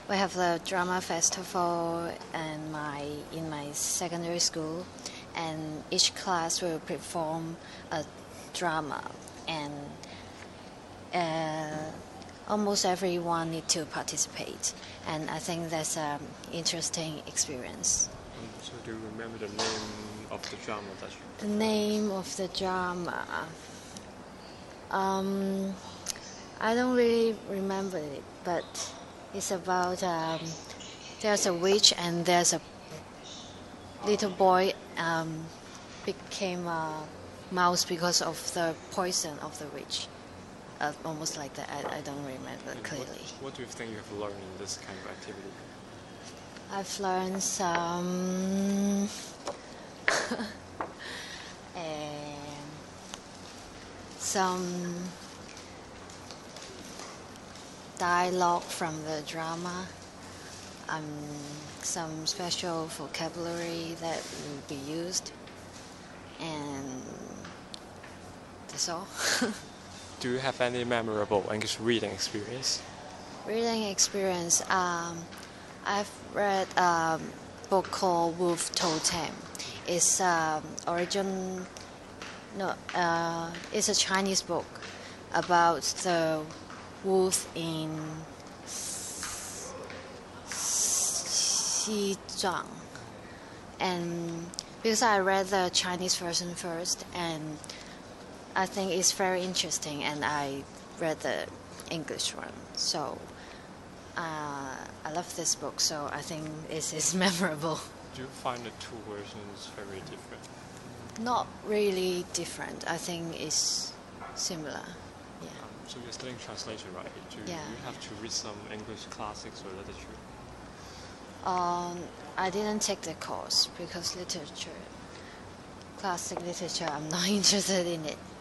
We have the drama festival in my secondary school, and each class will perform a drama, and almost everyone need to participate, and I think that's an interesting experience. So do you remember the name of the drama that you... The name of the drama, I don't really remember it, but it's about there's a witch and there's a little boy became a mouse because of the poison of the witch. Almost like that. I don't remember clearly. What do you think you have learned in this kind of activity? I've learned some dialogue from the drama, some special vocabulary that will be used, and that's all. Do you have any memorable English reading experience? Reading experience, I've read a book called Wolf Totem. It's it's a Chinese book about the wolf in Xizang. And because I read the Chinese version first, and I think it's very interesting, and I read the English one. So I love this book, so I think it is memorable. Do you find the two versions very different? Not really different. I think it's similar. Yeah. So you're studying translation, right? Do you have to read some English classics or literature? I didn't take the course because classic literature, I'm not interested in it.